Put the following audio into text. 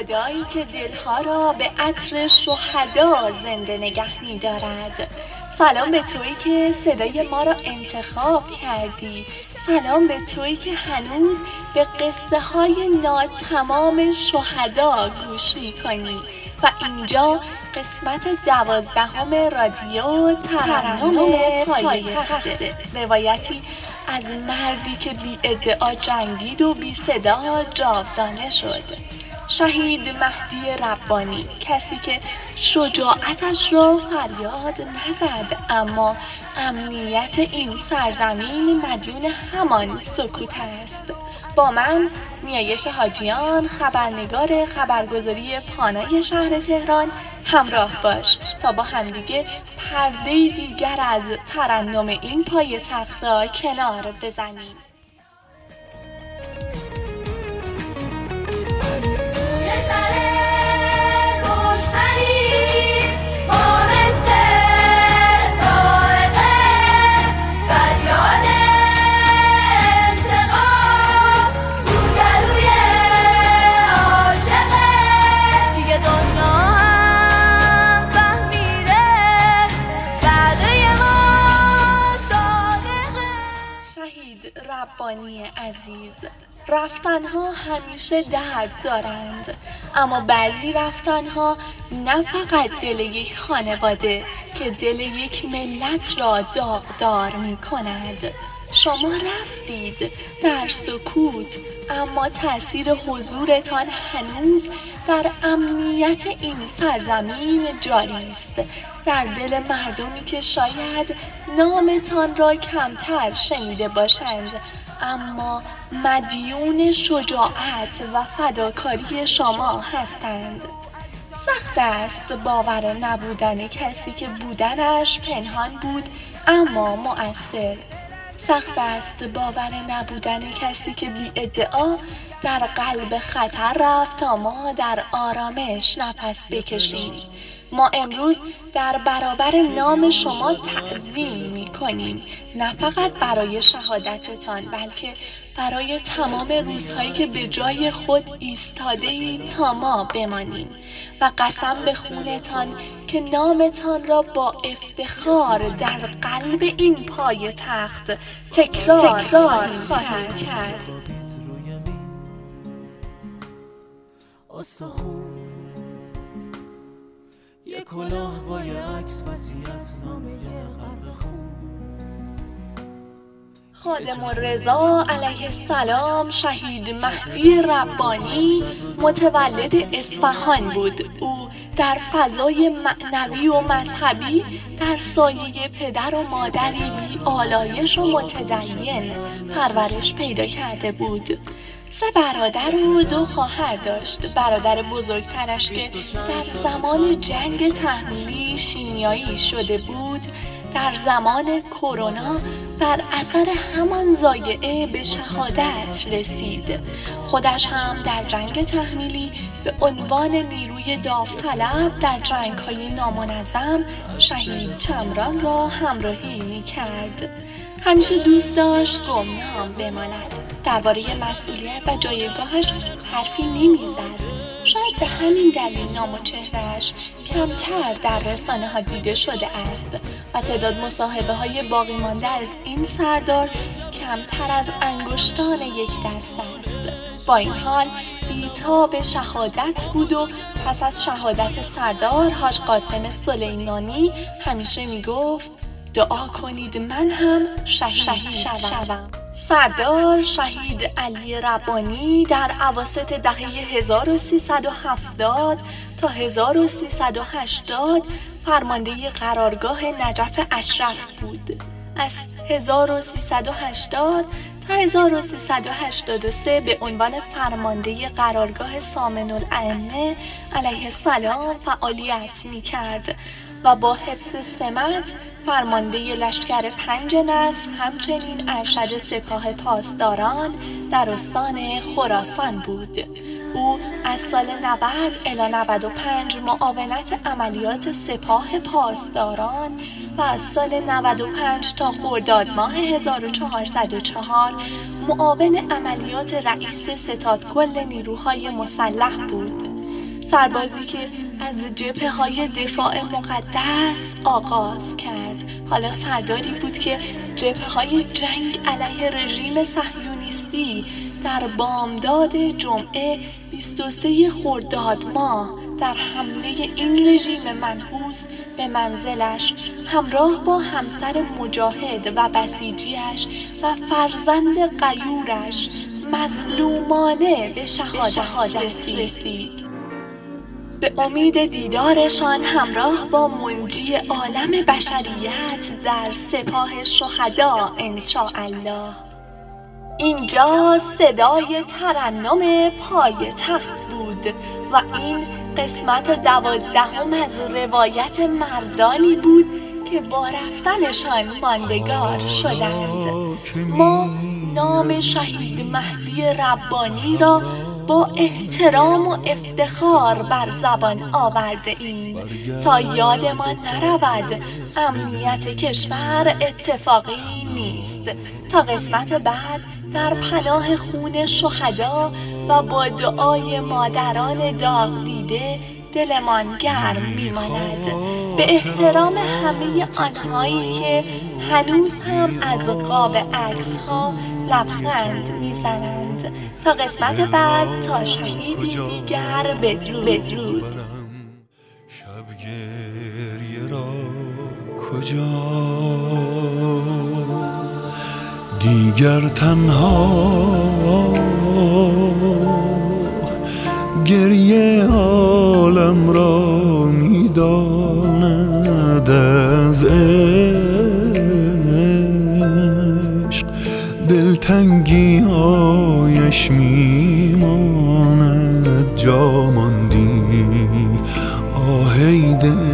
خدایی که دلها را به عطر شهدا زنده نگه می دارد. سلام به تویی که صدای ما را انتخاب کردی. سلام به تویی که هنوز به قصه های ناتمام شهدا گوش می کنی و اینجا قسمت 12 رادیو ترنم پایتخت، روایتی از مردی که بی ادعا جنگید و بی صدا جاودانه شد. شهید مهدی ربانی، کسی که شجاعتش را فریاد نزد، اما امنیت این سرزمین مدیون همان سکوت است. با من نیایش حاجیان، خبرنگار خبرگزاری پانای شهر تهران همراه باش تا با همدیگه پرده دیگر از ترنم این پایتخت را کنار بزنیم. ربانی عزیز، رفتنها همیشه درد دارند، اما بعضی رفتنها نه فقط دل یک خانواده که دل یک ملت را داغدار می کند. شما رفتید در سکوت، اما تأثیر حضورتان هنوز در امنیت این سرزمین جاری است، در دل مردمی که شاید نامتان را کمتر شنیده باشند، اما مدیون شجاعت و فداکاری شما هستند. سخت است باور نبودن کسی که بودنش پنهان بود اما مؤثر. سخت است باور نبودن کسی که بی ادعا در قلب خطر رفت تا ما در آرامش نفس بکشیم. ما امروز در برابر نام شما تعظیم می کنیم، نه فقط برای شهادتتان بلکه برای تمام روزهایی که به جای خود ایستاده ای تا ما بمانیم و قسم به خونتان که نامتان را با افتخار در قلب این پایتخت تکرار خواهیم کرد. یه کلاه با یه عکس وصیت نامه غرق خون. خادم الرضا علیه السلام، شهید مهدی ربانی، متولد اصفهان بود. او در فضای معنوی و مذهبی در سایه پدر و مادری بی آلایش و متدین پرورش پیدا کرده بود. 3 برادر و 2 خواهر داشت. برادر بزرگترش که در زمان جنگ تحمیلی شیمیایی شده بود، در زمان کرونا بر اثر همان ضایعه به شهادت رسید. خودش هم در جنگ تحمیلی به عنوان نیروی داوطلب در جنگ‌های نامنظم شهید چمران را همراهی می‌کرد. همیشه دوست داشت گمنام بماند. درباره مسئولیت و جایگاهش حرفی نمی‌زد. شاید به همین دلیل نام و چهره‌اش کمتر در رسانه‌ها دیده شده است و تعداد مصاحبه‌های باقی مانده از این سردار کمتر از انگشتان یک دست است. با این حال بی‌تاب شهادت بود و پس از شهادت سردار حاج قاسم سلیمانی همیشه میگفت دعا کنید من هم شهید شوم. سردار شهید علی ربانی در اواسط دهه 1370 تا 1380 فرمانده قرارگاه نجف اشرف بود. از 1380 تا 1383 به عنوان فرمانده قرارگاه سامن الائمه علیه السلام فعالیت می‌کرد و با حفظ سمت فرمانده لشکر 5 نصر همچنین ارشد سپاه پاسداران در استان خراسان بود. او از سال 90 الی 95 معاونت عملیات سپاه پاسداران و از سال 95 تا خرداد ماه 1404 معاون عملیات رئیس ستادکل نیروهای مسلح بود. سربازی که از جبهه‌های دفاع مقدس آغاز کرد. حالا سرداری بود که جبهه‌های جنگ علیه رژیم صهیونیستی در بامداد جمعه 23 خرداد ماه در حمله این رژیم منحوس به منزلش همراه با همسر مجاهد و بسیجیش و فرزند غیورش مظلومانه به شهادت رسید. به امید دیدارشان همراه با منجی عالم بشریت در سپاه شهدا انشاءالله. اینجا صدای ترنم پایتخت بود و این قسمت 12 از روایت مردانی بود که با رفتنشان ماندگار شدند. ما نام شهید مهدی ربانی را با احترام و افتخار بر زبان آورده ایم تا یادمان نرود امنیت کشور اتفاقی نیست. تا قسمت بعد در پناه خون شهدا و با دعای مادران داغ دیده دلمان گرم میماند، به احترام همه آنهایی که هنوز هم از قاب عکس‌ها لبخند میزنند. تا قسمت بعد، تا شهیدی دیگر، بدرود. شب گریه را کجا دیگر تنها گریه عالم را میداند از عشق دلتنگی هایش میماند جا ماندی آهی دل